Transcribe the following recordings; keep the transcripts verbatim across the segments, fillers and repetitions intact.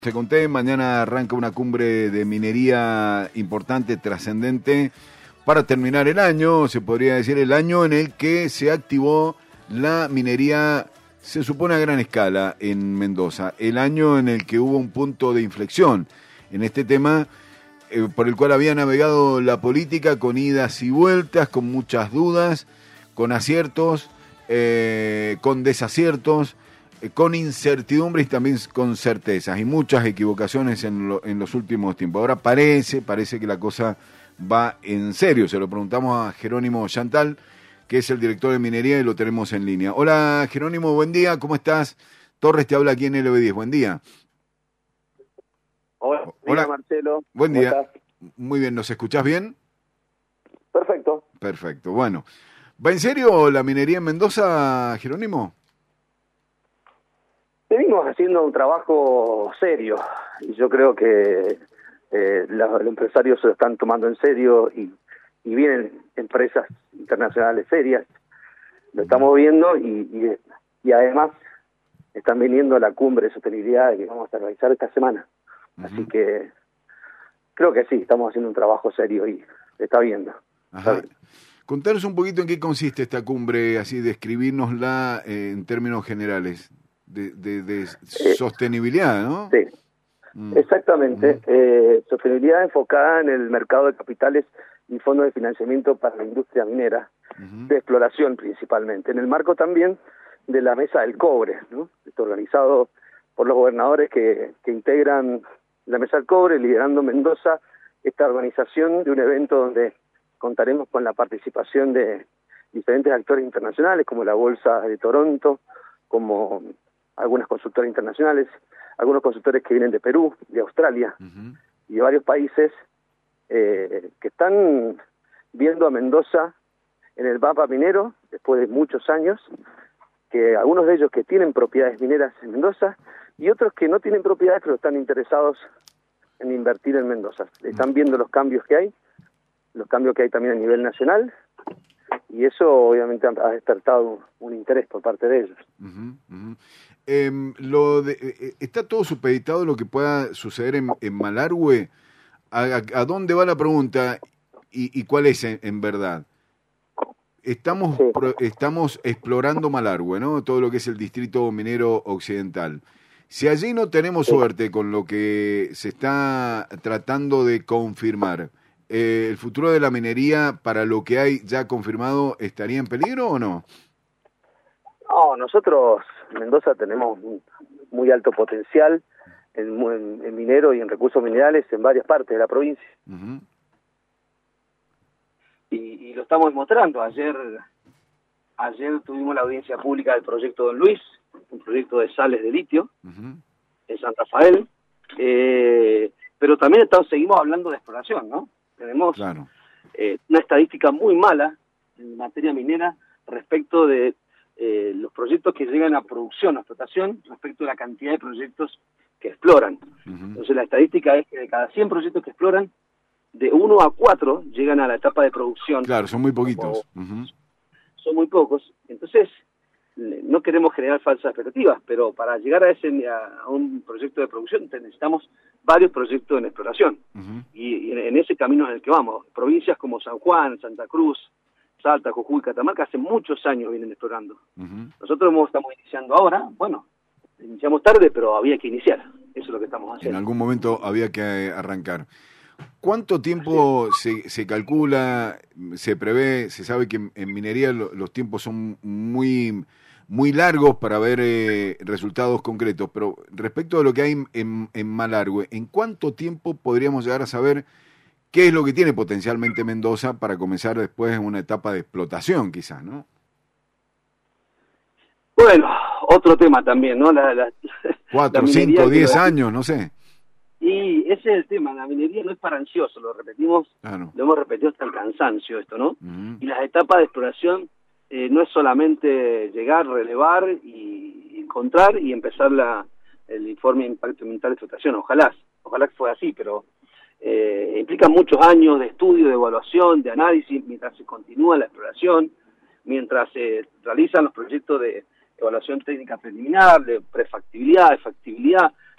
Te conté, mañana arranca una cumbre de minería importante, trascendente, para terminar el año, se podría decir el año en el que se activó la minería, se supone a gran escala, en Mendoza. El año en el que hubo un punto de inflexión en este tema, eh, por el cual había navegado la política con idas y vueltas, con muchas dudas, con aciertos, eh, con desaciertos, con incertidumbres y también con certezas y muchas equivocaciones en, lo, en los últimos tiempos. Ahora parece, parece que la cosa va en serio. Se lo preguntamos a Jerónimo Chantal, que es el director de minería, y lo tenemos en línea. Hola Jerónimo, buen día, ¿cómo estás? Torres te habla aquí en L B diez, buen día. Hola, Hola Marcelo. Buen día. ¿Estás? Muy bien, ¿nos escuchás bien? Perfecto. Perfecto, bueno. ¿Va en serio la minería en Mendoza, Jerónimo? Venimos haciendo un trabajo serio y yo creo que eh, la, los empresarios se lo están tomando en serio y, y vienen empresas internacionales serias, lo estamos viendo y, y, y además están viniendo a la cumbre de sostenibilidad que vamos a realizar esta semana. Uh-huh. Así que creo que sí, estamos haciendo un trabajo serio y se está viendo. Ajá. Está Contanos un poquito en qué consiste esta cumbre, así describírnosla eh, en términos generales. De, de, de eh, sostenibilidad, ¿no? Sí, mm. exactamente. Mm. Eh, sostenibilidad enfocada en el mercado de capitales y fondos de financiamiento para la industria minera, uh-huh. de exploración principalmente, en el marco también de la Mesa del Cobre, ¿no? Está organizado por los gobernadores que, que integran la Mesa del Cobre, liderando Mendoza, esta organización de un evento donde contaremos con la participación de diferentes actores internacionales, como la Bolsa de Toronto, como algunas consultoras internacionales, algunos consultores que vienen de Perú, de Australia, uh-huh. y de varios países eh, que están viendo a Mendoza en el mapa minero después de muchos años, que algunos de ellos que tienen propiedades mineras en Mendoza y otros que no tienen propiedades pero están interesados en invertir en Mendoza. Están viendo los cambios que hay, los cambios que hay también a nivel nacional, y eso obviamente ha despertado un interés por parte de ellos. Uh-huh, uh-huh. Eh, lo de, eh, ¿Está todo supeditado lo que pueda suceder en, en Malargüe? ¿A, a, ¿A dónde va la pregunta y, y cuál es en, en verdad? Estamos, sí. pro, estamos explorando Malargüe, ¿no? Todo lo que es el distrito minero occidental. Si allí no tenemos sí. suerte con lo que se está tratando de confirmar, Eh, ¿el futuro de la minería, para lo que hay ya confirmado, estaría en peligro o no? No, nosotros en Mendoza tenemos un muy alto potencial en, en, en minero y en recursos minerales en varias partes de la provincia. Uh-huh. Y, y lo estamos demostrando. Ayer, ayer tuvimos la audiencia pública del proyecto Don Luis, un proyecto de sales de litio, uh-huh. en San Rafael, eh, pero también estamos, seguimos hablando de exploración, ¿no? Tenemos claro. eh, una estadística muy mala en materia minera respecto de eh, los proyectos que llegan a producción, a explotación, respecto de la cantidad de proyectos que exploran. Uh-huh. Entonces la estadística es que de cada cien proyectos que exploran, de uno a cuatro llegan a la etapa de producción. Claro, son muy poquitos. Como, uh-huh. Son muy pocos. Entonces, no queremos generar falsas expectativas, pero para llegar a ese a, a un proyecto de producción necesitamos varios proyectos en exploración. Uh-huh. Y, y en ese camino en el que vamos. Provincias como San Juan, Santa Cruz, Salta, Jujuy, Catamarca, hace muchos años vienen explorando. Uh-huh. Nosotros estamos iniciando ahora, bueno, iniciamos tarde, pero había que iniciar. Eso es lo que estamos haciendo. En algún momento había que arrancar. ¿Cuánto tiempo se, se calcula, se prevé? Se sabe que en, en minería lo, los tiempos son muy... muy largos para ver eh, resultados concretos, pero respecto a lo que hay en, en Malargüe, ¿en cuánto tiempo podríamos llegar a saber qué es lo que tiene potencialmente Mendoza para comenzar después en una etapa de explotación, quizás, ¿no? Bueno, otro tema también, ¿no? La, la, Cuatro, la cinco, diez años, no sé. Y ese es el tema, la minería no es para ansiosos, lo repetimos, claro. lo hemos repetido hasta el cansancio esto, ¿no? Uh-huh. Y las etapas de exploración Eh, no es solamente llegar, relevar y encontrar y empezar la, el informe de impacto ambiental de explotación. Ojalá, ojalá que fuera así, pero eh, implica muchos años de estudio, de evaluación, de análisis, mientras se continúa la exploración, mientras se realizan los proyectos de evaluación técnica preliminar, de prefactibilidad, de factibilidad,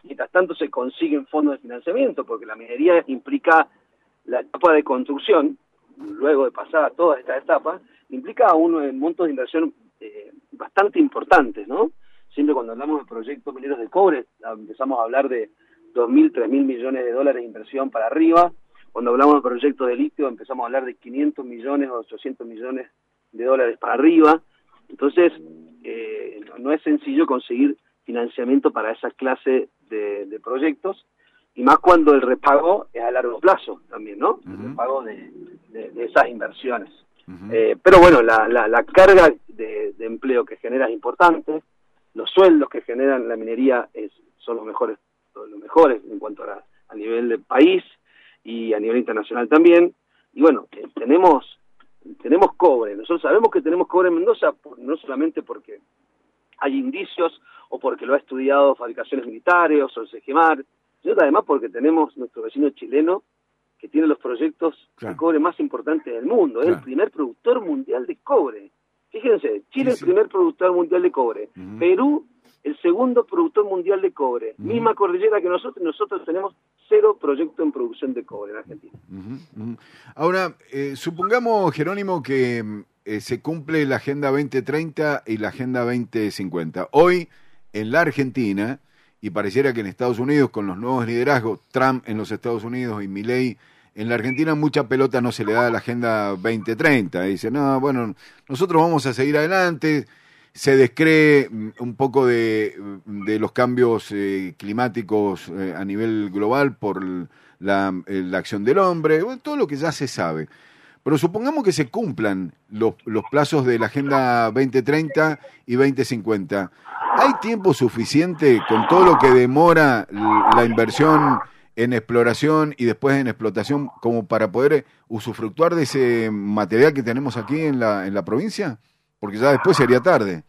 mientras tanto se consiguen fondos de financiamiento, porque la minería implica la etapa de construcción, luego de pasar a todas estas etapas, implica unos montos de inversión eh, bastante importantes, ¿no? Siempre cuando hablamos de proyectos mineros de cobre, empezamos a hablar de dos mil, tres mil millones de dólares de inversión para arriba. Cuando hablamos de proyectos de litio, empezamos a hablar de quinientos millones o ochocientos millones de dólares para arriba. Entonces, eh, no, no es sencillo conseguir financiamiento para esa clase de, de proyectos, y más cuando el repago es a largo plazo también, ¿no? Uh-huh. El repago de, de, de esas inversiones. Uh-huh. Eh, pero bueno, la, la, la carga de, de empleo que genera es importante, los sueldos que generan la minería es, son los mejores, los mejores en cuanto a, la, a nivel del país y a nivel internacional también. Y bueno, eh, tenemos tenemos cobre. Nosotros sabemos que tenemos cobre en Mendoza, no solamente porque hay indicios o porque lo ha estudiado Fabricaciones Militares o el SEGEMAR, sino además porque tenemos nuestro vecino chileno que tiene los proyectos claro. de cobre más importantes del mundo. Es claro. el primer productor mundial de cobre. Fíjense, Chile es sí, sí. el primer productor mundial de cobre. Uh-huh. Perú, el segundo productor mundial de cobre. Uh-huh. Misma cordillera que nosotros, nosotros tenemos cero proyectos en producción de cobre en Argentina. Uh-huh. Uh-huh. Ahora, eh, supongamos, Jerónimo, que eh, se cumple la Agenda veinte treinta y la Agenda veinte cincuenta. Hoy, en la Argentina, y pareciera que en Estados Unidos, con los nuevos liderazgos, Trump en los Estados Unidos y Milei en la Argentina, mucha pelota no se le da a la Agenda veinte treinta. Dice, no, bueno, nosotros vamos a seguir adelante. Se descree un poco de, de los cambios eh, climáticos eh, a nivel global por la, eh, la acción del hombre, bueno, todo lo que ya se sabe. Pero supongamos que se cumplan los, los plazos de la Agenda veinte treinta y veinte cincuenta. ¿Hay tiempo suficiente con todo lo que demora la inversión en exploración y después en explotación como para poder usufructuar de ese material que tenemos aquí en la, en la provincia? Porque ya después sería tarde.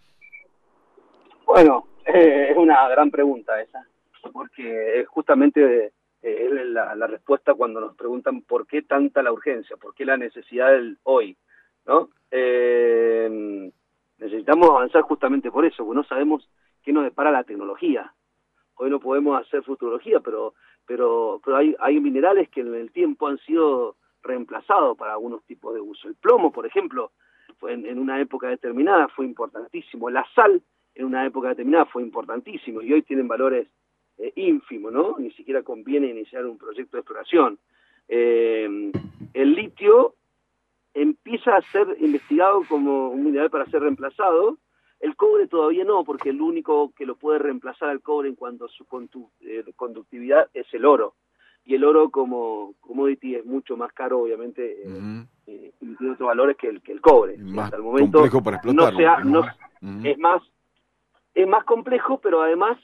Bueno, eh, es una gran pregunta esa, porque es justamente eh, es la, la respuesta cuando nos preguntan por qué tanta la urgencia, por qué la necesidad del hoy, ¿no? Eh, necesitamos avanzar justamente por eso, porque no sabemos qué nos depara la tecnología. Hoy no podemos hacer futurología, pero pero pero hay hay minerales que en el tiempo han sido reemplazados para algunos tipos de uso. El plomo, por ejemplo, fue en, en una época determinada fue importantísimo. La sal, en una época determinada, fue importantísimo, y hoy tienen valores eh, ínfimos, ¿no? Ni siquiera conviene iniciar un proyecto de exploración. Eh, el litio empieza a ser investigado como un mineral para ser reemplazado. El cobre todavía no, porque el único que lo puede reemplazar al cobre en cuanto a su conductividad es el oro. Y el oro como commodity es mucho más caro, obviamente, uh-huh. eh, y tiene otros valores que el, que el cobre. Más hasta el momento complejo para explotarlo. No sea, no, uh-huh. es más es más complejo, pero además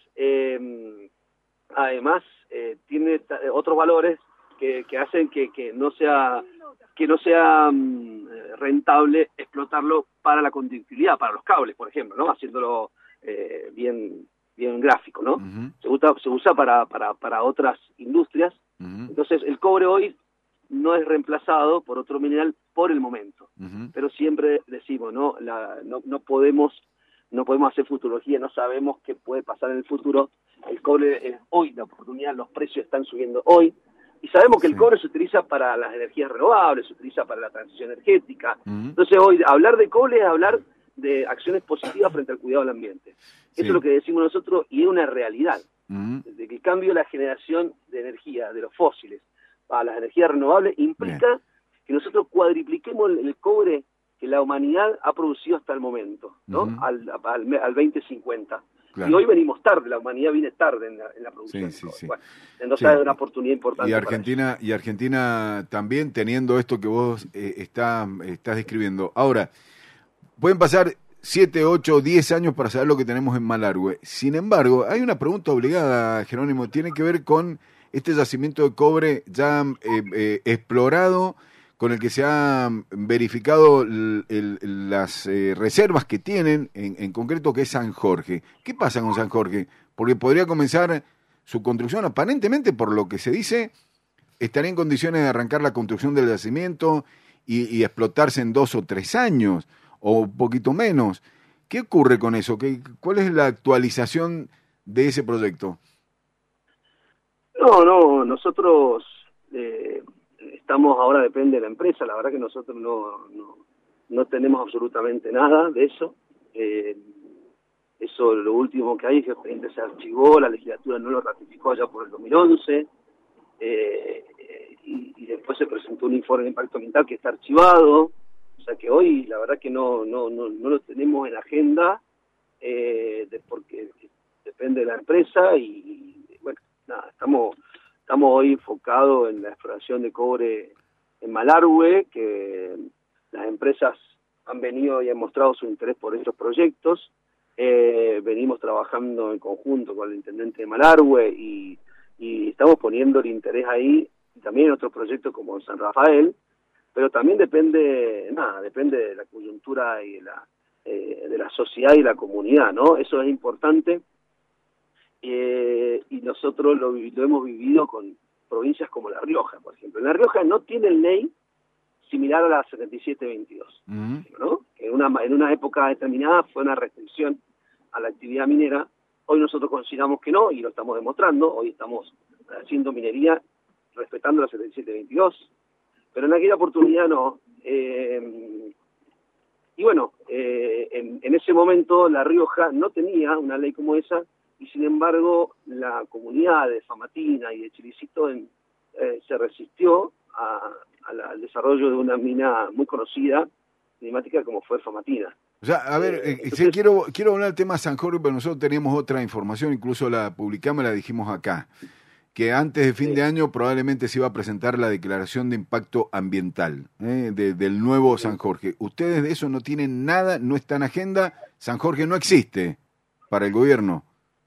eh, además eh, tiene otros valores que, que hacen que, que no sea que no sea um, rentable explotarlo para la conductividad, para los cables, por ejemplo, ¿no? Haciéndolo eh, bien bien gráfico, ¿no? Uh-huh. Se usa se usa para para para otras industrias. Uh-huh. Entonces, el cobre hoy no es reemplazado por otro mineral por el momento. Uh-huh. Pero siempre decimos, ¿no? La, no no podemos no podemos hacer futurología, no sabemos qué puede pasar en el futuro. El cobre es hoy la oportunidad, los precios están subiendo hoy. Y sabemos que sí. el cobre se utiliza para las energías renovables, se utiliza para la transición energética. Uh-huh. Entonces hoy hablar de cobre es hablar de acciones positivas frente al cuidado del ambiente. Sí. Eso es lo que decimos nosotros y es una realidad. Uh-huh. Desde que el cambio de la generación de energía de los fósiles a las energías renovables implica Bien. que nosotros cuadripliquemos el, el cobre que la humanidad ha producido hasta el momento, ¿no? Uh-huh. al, al, al veinte cincuenta. Claro. Y hoy venimos tarde, la humanidad viene tarde en la, en la producción. Sí, sí, sí. Bueno, entonces sí. es una oportunidad importante. Y Argentina, y Argentina también teniendo esto que vos eh, está, estás describiendo. Ahora, pueden pasar siete, ocho, diez años para saber lo que tenemos en Malargüe. Sin embargo, hay una pregunta obligada, Jerónimo, tiene que ver con este yacimiento de cobre ya eh, eh, explorado, con el que se han verificado el, el, las eh, reservas que tienen, en, en concreto que es San Jorge. ¿Qué pasa con San Jorge? Porque podría comenzar su construcción, aparentemente por lo que se dice, estaría en condiciones de arrancar la construcción del yacimiento y, y explotarse en dos o tres años, o un poquito menos. ¿Qué ocurre con eso? ¿Qué, ¿Cuál es la actualización de ese proyecto? No, no, nosotros eh, estamos ahora, depende de la empresa, la verdad que nosotros no, no, no tenemos absolutamente nada de eso. Eh, eso lo último que hay es que el expediente se archivó, la legislatura no lo ratificó allá por el dos mil once, eh, y, y después se presentó un informe de impacto ambiental que está archivado, o sea que hoy la verdad que no, no, no, no lo tenemos en agenda, eh, de, porque depende de la empresa y, y bueno, nada, estamos, estamos hoy enfocados en la exploración de cobre en Malargüe, que las empresas han venido y han mostrado su interés por estos proyectos. Eh, venimos trabajando en conjunto con el intendente de Malargüe y, y estamos poniendo el interés ahí, y también en otros proyectos como San Rafael, pero también depende, nada, depende de la coyuntura y de la, eh, de la sociedad y la comunidad, ¿no? Eso es importante, eh, y nosotros lo, lo hemos vivido con provincias como La Rioja, por ejemplo. En La Rioja no tienen ley similar a la setenta y siete veintidós, uh-huh. ¿no? Que en una, en una época determinada fue una restricción a la actividad minera. Hoy nosotros consideramos que no, y lo estamos demostrando. Hoy estamos haciendo minería respetando la setenta y siete veintidós, pero en aquella oportunidad no. Eh, y bueno, eh, en, en ese momento La Rioja no tenía una ley como esa, y sin embargo la comunidad de Famatina y de Chilicito en, eh, se resistió a, a la, al desarrollo de una mina muy conocida, climática, como fue Famatina. O sea, a ver, eh, Entonces, sí, quiero quiero hablar del tema San Jorge, pero nosotros teníamos otra información, incluso la publicamos y la dijimos acá, que antes de fin sí. de año probablemente se iba a presentar la declaración de impacto ambiental ¿eh? de, del nuevo sí. San Jorge. Ustedes de eso no tienen nada, no está en agenda, San Jorge no existe para el gobierno.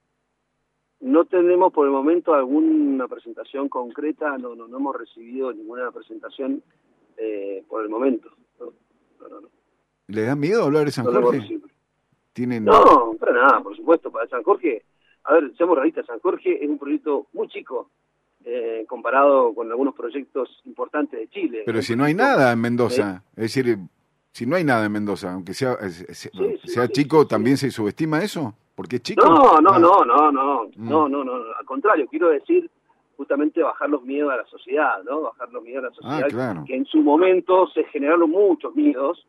No tenemos por el momento alguna presentación concreta, no no, no hemos recibido ninguna presentación eh, por el momento. No, no, no, no. ¿Les da miedo hablar de San no Jorge? ¿Tienen... No, para nada, por supuesto. Para San Jorge, a ver, seamos realistas, San Jorge es un proyecto muy chico eh, comparado con algunos proyectos importantes de Chile. Pero si no hay nada en Mendoza, ¿sí? Es decir, si no hay nada en Mendoza, aunque sea, sea, sí, sea sí, chico, sí, ¿también sí. se subestima eso? ¿Porque es chico? No, no, ah. no, no, no, mm. no, no, no, al contrario, quiero decir justamente bajar los miedos a la sociedad, ¿no? Bajar los miedos a la sociedad, ah, claro. que en su momento se generaron muchos miedos,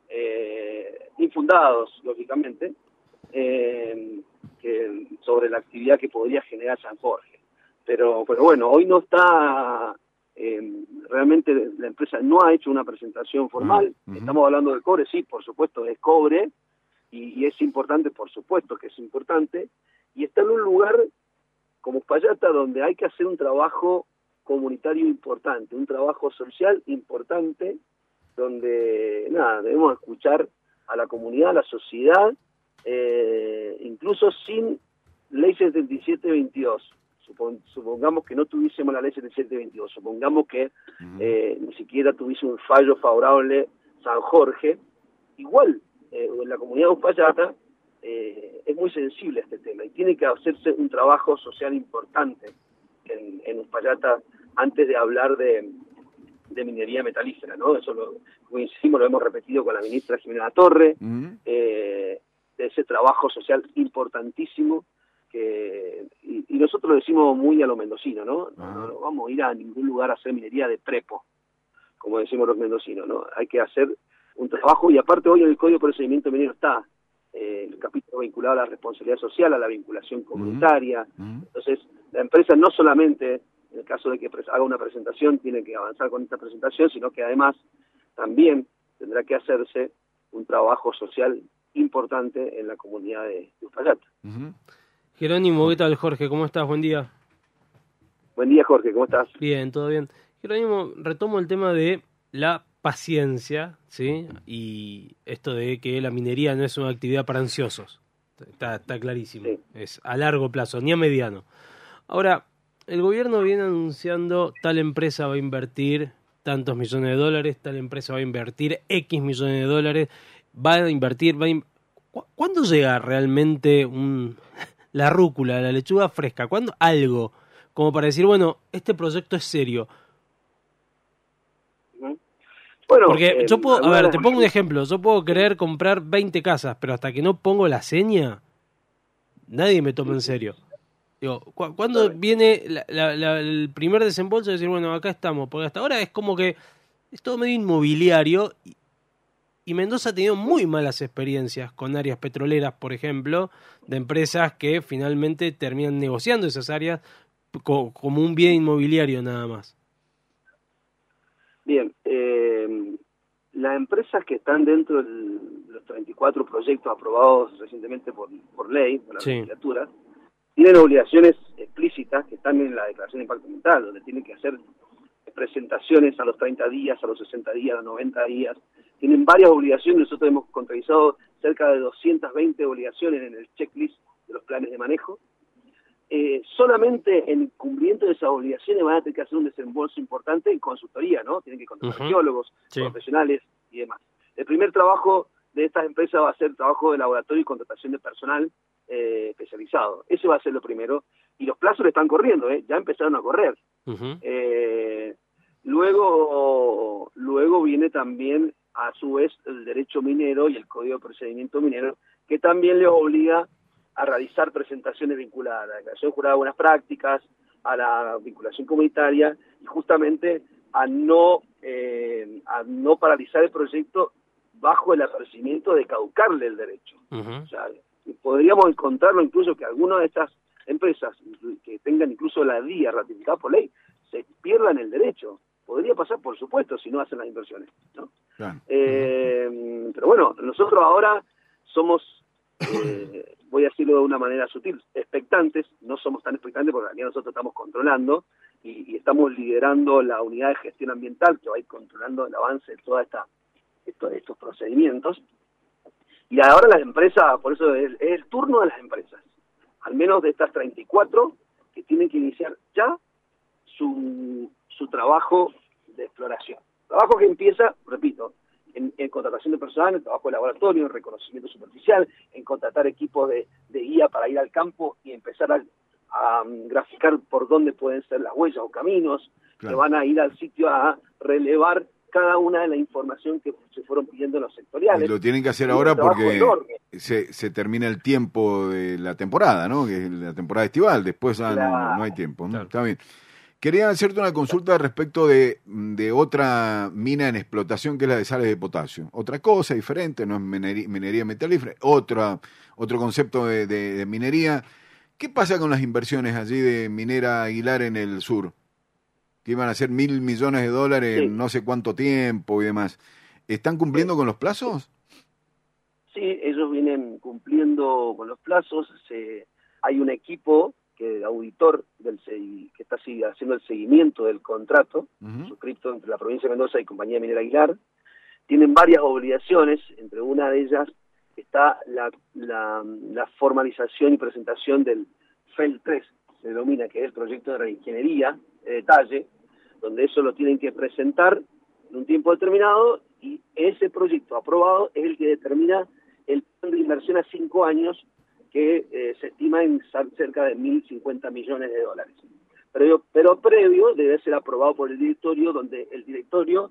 eh, infundados, lógicamente, eh, que, sobre la actividad que podría generar San Jorge. Pero, pero bueno, hoy no está, eh, realmente la empresa no ha hecho una presentación formal. Uh-huh. Estamos hablando de cobre, sí, por supuesto, es cobre, y, y es importante, por supuesto que es importante, y está en un lugar como Uspallata donde hay que hacer un trabajo comunitario importante, un trabajo social importante, donde, nada, debemos escuchar a la comunidad, a la sociedad, eh, incluso sin ley setenta y siete veintidós. Supon, supongamos que no tuviésemos la ley setenta y siete veintidós, supongamos que uh-huh. eh, ni siquiera tuviese un fallo favorable San Jorge, igual eh, en la comunidad de Uspallata eh, es muy sensible a este tema y tiene que hacerse un trabajo social importante en, en Uspallata antes de hablar de de minería metalífera, ¿no? Eso lo, como insistimos, lo hemos repetido con la ministra Jimena Torre, uh-huh. eh, de ese trabajo social importantísimo, que y, y nosotros lo decimos muy a lo mendocino, ¿no? Uh-huh. No, no vamos a ir a ningún lugar a hacer minería de prepo, como decimos los mendocinos, ¿no? Hay que hacer un trabajo, y aparte hoy en el Código de Procedimiento Minero está eh, el capítulo vinculado a la responsabilidad social, a la vinculación comunitaria. Uh-huh. Entonces, la empresa no solamente, en el caso de que haga una presentación, tiene que avanzar con esta presentación, sino que además también tendrá que hacerse un trabajo social importante en la comunidad de Uspallata. Uh-huh. Jerónimo, ¿qué tal, Jorge? ¿Cómo estás? Buen día. Buen día, Jorge, ¿cómo estás? Bien, todo bien. Jerónimo, retomo el tema de la paciencia, ¿sí? Y esto de que la minería no es una actividad para ansiosos. Está, está clarísimo. Sí. Es a largo plazo, ni a mediano. Ahora, el gobierno viene anunciando tal empresa va a invertir tantos millones de dólares, tal empresa va a invertir X millones de dólares, va a invertir... Va a in... ¿Cuándo llega realmente un... la rúcula, la lechuga fresca? ¿Cuándo algo como para decir, bueno, este proyecto es serio? Bueno, porque eh, yo puedo, a ver, te pongo un ejemplo, yo puedo querer comprar veinte casas, pero hasta que no pongo la seña, nadie me toma en serio. Digo, ¿cu ¿cuándo sí. viene la, la, la, el primer desembolso de decir, bueno, acá estamos? Porque hasta ahora es como que es todo medio inmobiliario y, y Mendoza ha tenido muy malas experiencias con áreas petroleras, por ejemplo, de empresas que finalmente terminan negociando esas áreas co como un bien inmobiliario nada más. Bien, eh, las empresas que están dentro de los treinta y cuatro proyectos aprobados recientemente por, por ley, por la sí. legislatura, tienen obligaciones explícitas que están en la declaración de impacto ambiental, donde tienen que hacer presentaciones a los treinta días, a los sesenta días, a los noventa días. Tienen varias obligaciones, nosotros hemos contabilizado cerca de doscientas veinte obligaciones en el checklist de los planes de manejo. Eh, solamente en cumplimiento de esas obligaciones van a tener que hacer un desembolso importante en consultoría, ¿no? Tienen que contratar uh-huh. geólogos, sí. profesionales y demás. El primer trabajo de estas empresas va a ser trabajo de laboratorio y contratación de personal eh, especializado. Ese va a ser lo primero. Y los plazos le están corriendo, ¿eh? Ya empezaron a correr. Uh-huh. eh, luego, luego viene también, a su vez, el derecho minero y el Código de Procedimiento Minero, que también les obliga a realizar presentaciones vinculadas a la declaración jurada de buenas prácticas, a la vinculación comunitaria y justamente a no eh, a no paralizar el proyecto bajo el apercibimiento de caducarle el derecho. Uh-huh. O sea, podríamos encontrarlo incluso que algunas de estas empresas que tengan incluso la D I A ratificada por ley se pierdan el derecho. Podría pasar, por supuesto, si no hacen las inversiones, ¿no? Claro. Eh, uh-huh. Pero bueno, nosotros ahora somos eh, voy a decirlo de una manera sutil, expectantes, no somos tan expectantes porque aquí nosotros estamos controlando y, y estamos liderando la unidad de gestión ambiental que va a ir controlando el avance de todos esto, estos procedimientos. Y ahora las empresas, por eso es, es el turno de las empresas, al menos de estas treinta y cuatro, que tienen que iniciar ya su, su trabajo de exploración. Trabajo que empieza, repito, En, en contratación de personal, en trabajo de laboratorio, en reconocimiento superficial, en contratar equipos de, de guía para ir al campo y empezar a, a graficar por dónde pueden ser las huellas o caminos, claro. que van a ir al sitio a relevar cada una de la información que se fueron pidiendo en los sectoriales. Y lo tienen que hacer y ahora porque se, se termina el tiempo de la temporada, ¿no? Que es la temporada estival, después ya claro. no, no hay tiempo, ¿no? Claro. Está bien. Quería hacerte una consulta respecto de, de otra mina en explotación que es la de sales de potasio. Otra cosa diferente, no es minería, minería metalífera, otra, otro concepto de, de, de minería. ¿Qué pasa con las inversiones allí de Minera Aguilar en el sur? Que iban a ser mil millones de dólares sí. en no sé cuánto tiempo y demás. ¿Están cumpliendo sí. con los plazos? Sí, ellos vienen cumpliendo con los plazos. Se, hay un equipo que el auditor del que está haciendo el seguimiento del contrato, uh-huh. suscrito entre la provincia de Mendoza y Compañía Minera Aguilar. Tienen varias obligaciones, entre una de ellas está la, la, la formalización y presentación del F E L tres, se denomina, que es el proyecto de reingeniería de detalle, donde eso lo tienen que presentar en un tiempo determinado y ese proyecto aprobado es el que determina el plan de inversión a cinco años que eh, se estima en cerca de mil cincuenta millones de dólares. Pero, pero previo debe ser aprobado por el directorio, donde el directorio,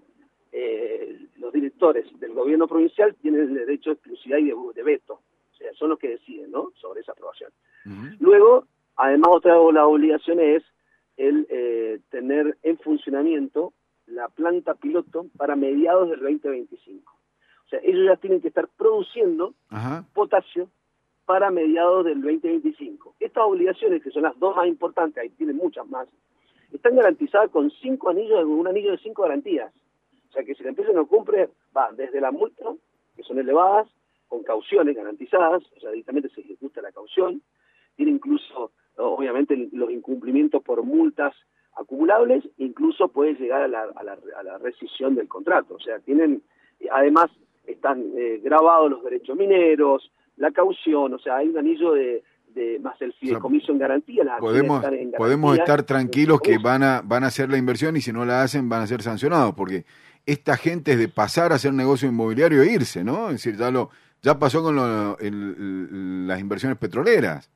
eh, los directores del gobierno provincial tienen el derecho de exclusividad y de, de veto. O sea, son los que deciden, ¿no?, sobre esa aprobación. Uh-huh. Luego, además, otra de las obligaciones es el eh, tener en funcionamiento la planta piloto para mediados del veinte veinticinco. O sea, ellos ya tienen que estar produciendo uh-huh. potasio para mediados del veinte veinticinco. Estas obligaciones, que son las dos más importantes, ahí tienen muchas más, están garantizadas con cinco anillos, un anillo de cinco garantías. O sea que si la empresa no cumple, va desde la multa, que son elevadas, con cauciones garantizadas, o sea, directamente se ejecuta la caución, tiene incluso, obviamente, los incumplimientos por multas acumulables, incluso puede llegar a la, a la, a la rescisión del contrato. O sea, tienen, además, están eh, grabados los derechos mineros, la caución, o sea, hay un anillo de, de más el fideicomiso, o sea, en garantía. Las podemos, en garantía, podemos estar tranquilos que van a van a hacer la inversión y si no la hacen van a ser sancionados, porque esta gente es de pasar a hacer negocio inmobiliario e irse, ¿no? Es decir, ya lo ya pasó con lo, el, el, las inversiones petroleras.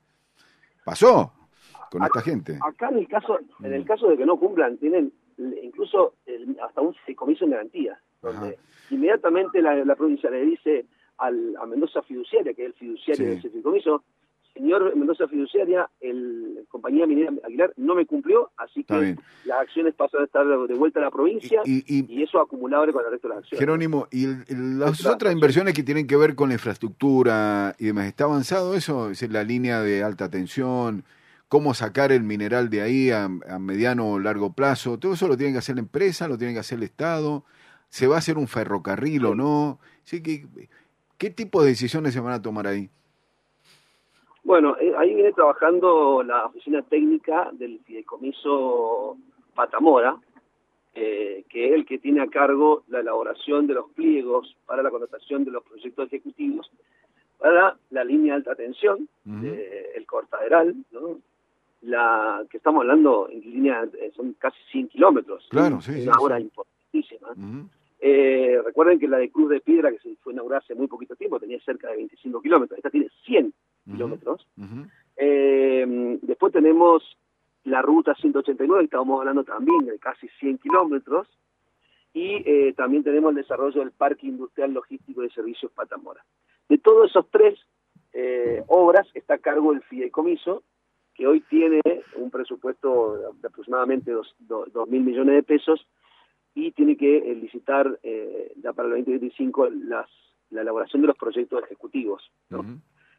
Pasó con acá, esta gente. Acá en el caso en el caso de que no cumplan, tienen incluso el, hasta un fideicomiso en garantía, donde Ajá. inmediatamente la, la provincia le dice al, a Mendoza Fiduciaria, que es el fiduciario sí. de ese fideicomiso, señor Mendoza Fiduciaria, el, el compañía minera Aguilar no me cumplió, así que las acciones pasan a estar de vuelta a la provincia y, y, y, y eso acumulable con el resto de las acciones. Jerónimo, ¿y el, el, las otras acción. inversiones que tienen que ver con la infraestructura y demás, está avanzado eso? Es la línea de alta tensión, cómo sacar el mineral de ahí a, a mediano o largo plazo, todo eso lo tienen que hacer la empresa, lo tiene que hacer el Estado, ¿se va a hacer un ferrocarril sí. o no? ¿Sí? ¿Qué, ¿Qué tipo de decisiones se van a tomar ahí? Bueno, eh, ahí viene trabajando la oficina técnica del fideicomiso Patamora, eh, que es el que tiene a cargo la elaboración de los pliegos para la contratación de los proyectos ejecutivos para la línea de alta tensión, uh-huh. eh, el Cortaderal, ¿no? La que estamos hablando en línea eh, son casi cien kilómetros, claro, sí, una sí, obra sí. importantísima. Uh-huh. Eh, recuerden que la de Cruz de Piedra, que se fue a inaugurar hace muy poquito tiempo, tenía cerca de veinticinco kilómetros, esta tiene cien kilómetros. Uh-huh. Eh, después tenemos la ruta ciento ochenta y nueve, que estábamos hablando también de casi cien kilómetros, y eh, también tenemos el desarrollo del Parque Industrial Logístico de Servicios Patamora. De todos esos tres eh, obras está a cargo el fideicomiso, que hoy tiene un presupuesto de aproximadamente dos, dos, dos mil millones de pesos, y tiene que eh, licitar eh, ya para el veinte veinticinco las, la elaboración de los proyectos ejecutivos, ¿no? Uh-huh.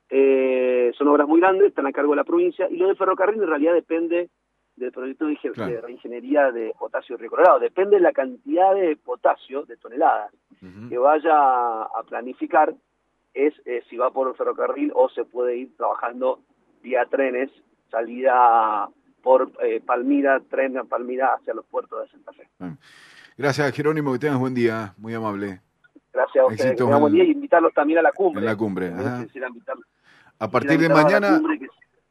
Eh, son obras muy grandes, están a cargo de la provincia, y lo del ferrocarril en realidad depende del proyecto de, claro. de reingeniería de potasio Río Colorado, depende de la cantidad de potasio, de toneladas, uh-huh. que vaya a planificar, es eh, si va por el ferrocarril o se puede ir trabajando vía trenes, salida por eh, Palmira, tren a Palmira hacia los puertos de Santa Fe. Bueno. Gracias, Jerónimo, que tengas buen día, muy amable. Gracias a ustedes, que tengan buen día y invitarlos también a la cumbre. En la cumbre, ajá. Quisiera invitarlos. A partir de mañana... Que,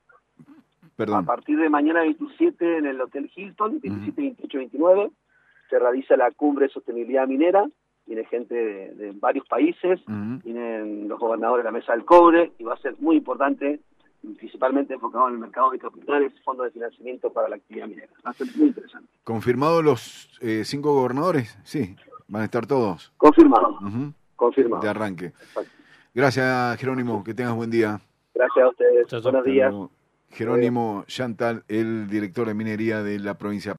Perdón. A partir de mañana veintisiete en el Hotel Hilton, veintisiete, veintiocho, veintinueve, se realiza la cumbre de sostenibilidad minera, viene gente de, de varios países, uh-huh. vienen los gobernadores de la Mesa del Cobre, y va a ser muy importante, principalmente enfocado en el mercado de capitales, fondos de financiamiento para la actividad minera. Va a ser muy interesante. ¿Confirmados los eh, cinco gobernadores? Sí, van a estar todos. Confirmado. Uh-huh. Confirmado. De arranque. Exacto. Gracias, Jerónimo, que tengas buen día. Gracias a ustedes. Chau, chau. Buenos días. Jerónimo Chantal, el director de minería de la provincia